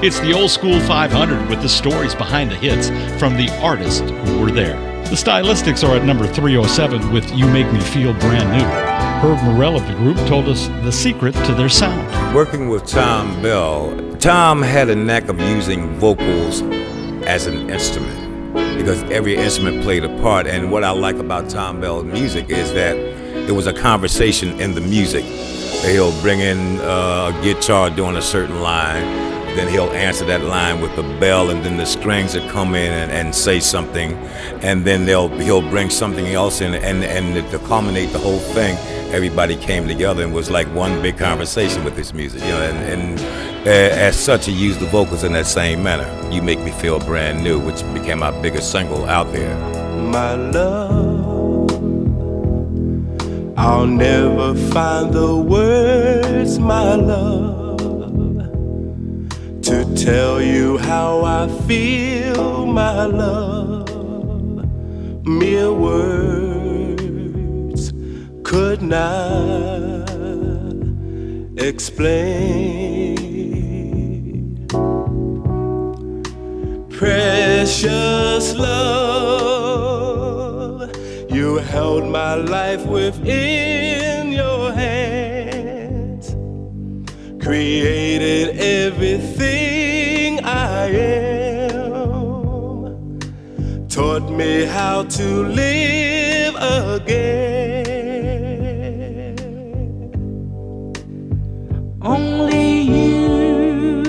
It's the Old School 500 with the stories behind the hits from the artists who were there. The Stylistics are at number 307 with You Make Me Feel Brand New. Herb Morell of the group told us the secret to their sound. Working with Thom Bell, Tom had a knack of using vocals as an instrument because every instrument played a part. And what I like about Thom Bell's music is that there was a conversation in the music. He'll bring in a guitar doing a certain line, then he'll answer that line with the bell, and then the strings will come in and say something, and then he'll bring something else in, and to culminate the whole thing, everybody came together and was like one big conversation with this music, and as such, he used the vocals in that same manner. You Make Me Feel Brand New, which became our biggest single out there. My love, I'll never find the words, my love, to tell you how I feel, my love. Mere words could not explain. Precious love, you held my life within your hands, created everything I am, taught me how to live again. Only you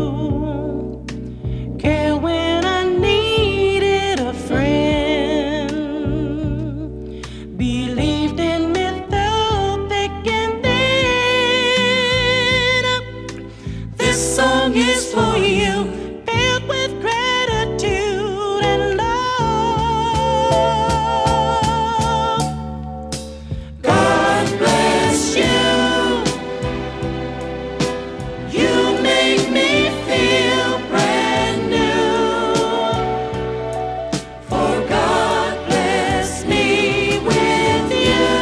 care when I needed a friend, believed in me through thick and thin. This song is for you, filled with gratitude and love. God bless you. You make me feel brand new. For God bless me with you.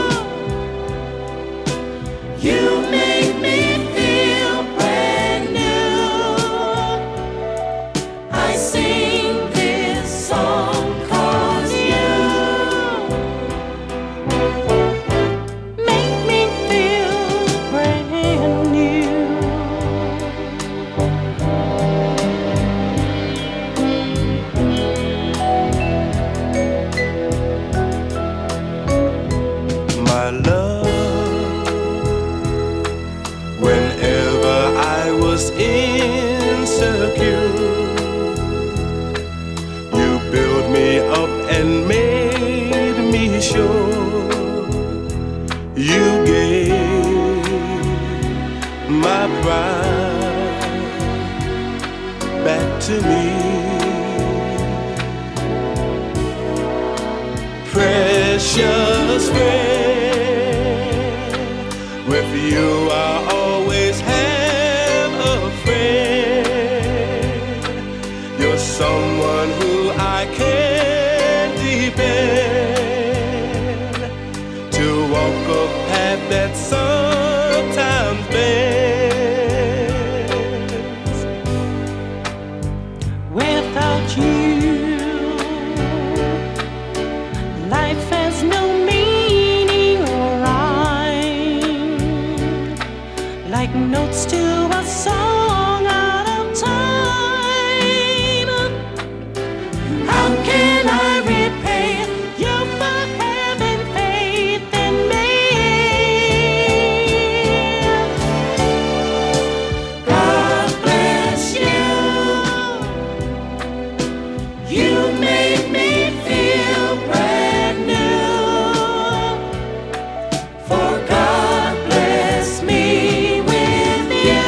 You make me feel brand new. I sing this song 'cause you make me feel brand new. My love, whenever I was insecure, you built me up and made me sure. You gave my pride back to me. Precious friend, with you I always have a friend. You're someone who I can depend, to walk a path that sometimes bends. Without you, life has no meaning or rhyme, like notes to a song out of time. How can I repay you for having faith in me? God bless you. You made me feel brand new. For God bless me with you.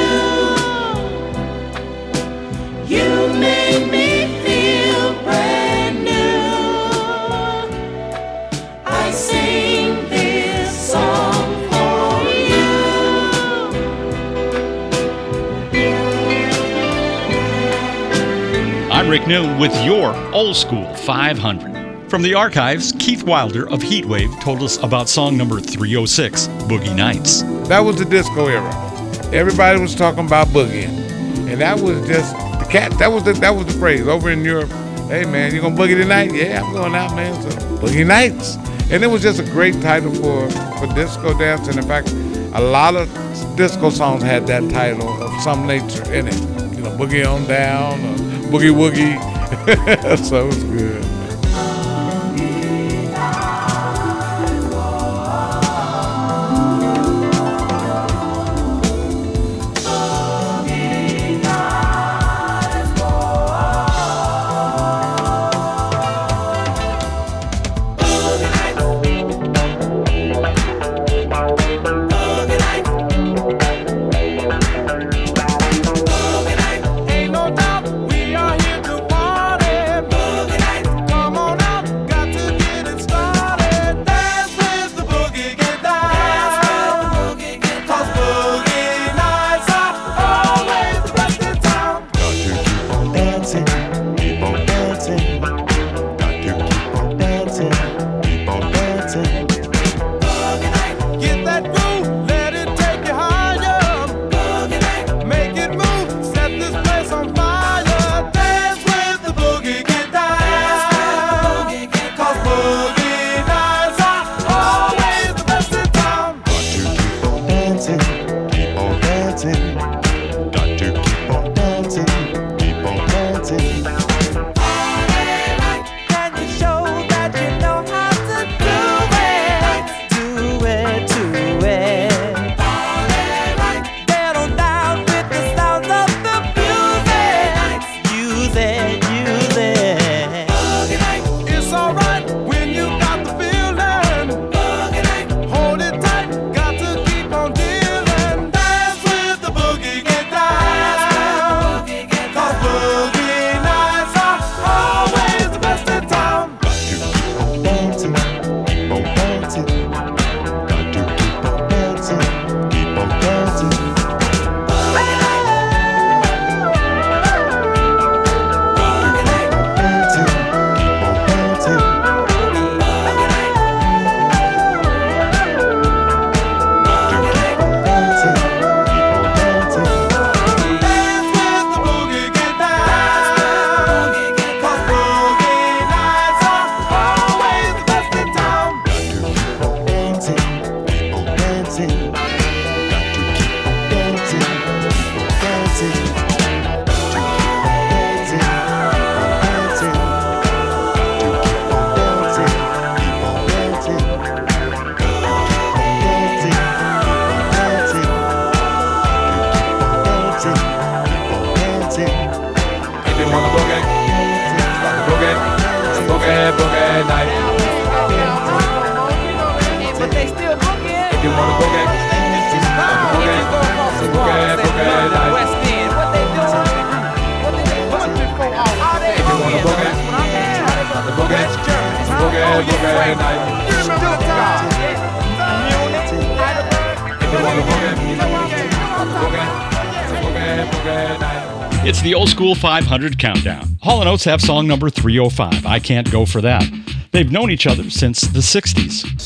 You made me feel brand new. I sing this song for you. I'm Rick Noon with your Old School 500. From the archives, Keith Wilder of Heatwave told us about song number 306, Boogie Nights. That was the disco era. Everybody was talking about boogieing. And that was just the cat. That was the phrase over in Europe. Hey man, you gonna boogie tonight? Yeah, I'm going out, man. So Boogie Nights. And it was just a great title for disco dance. And in fact, a lot of disco songs had that title of some nature in it. You know, Boogie on Down, or Boogie Woogie. So it was good. It's the Old School 500 Countdown. Hall & Oates have song number 305, I Can't Go For That. They've known each other since the 60s.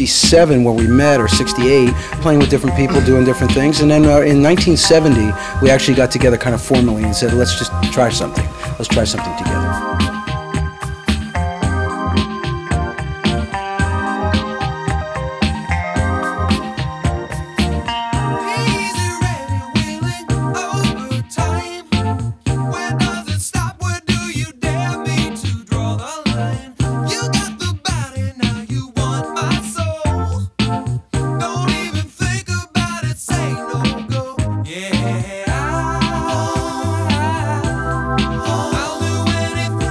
67 when we met, or 68, playing with different people, doing different things. And then in 1970, we actually got together kind of formally and said, let's just try something. Let's try something together. I'll do anything.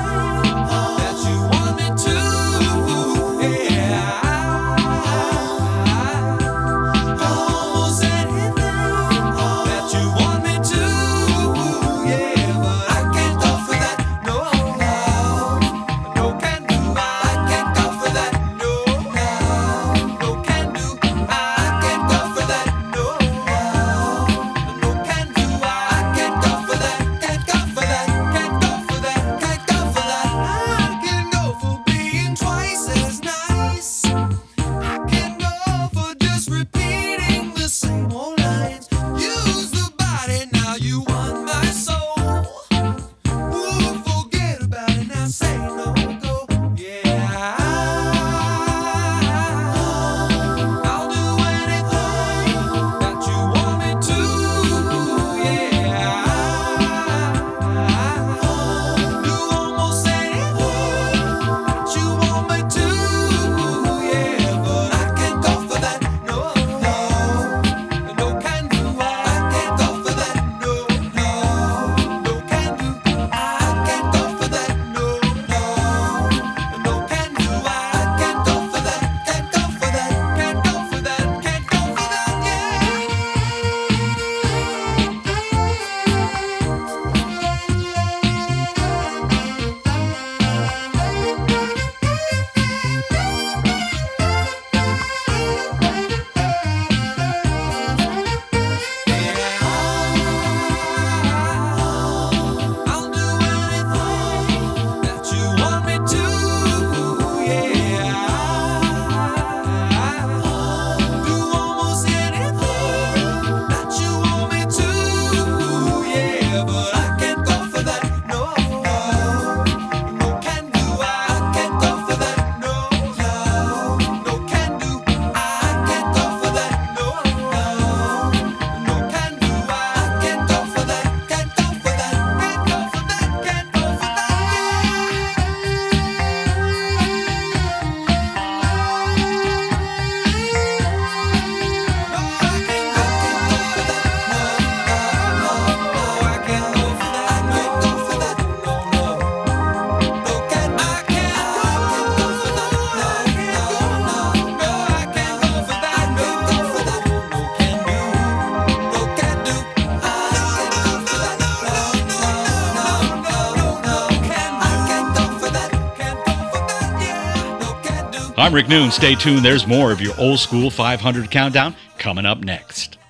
I'm Rick Noon. Stay tuned. There's more of your Old School 500 Countdown coming up next.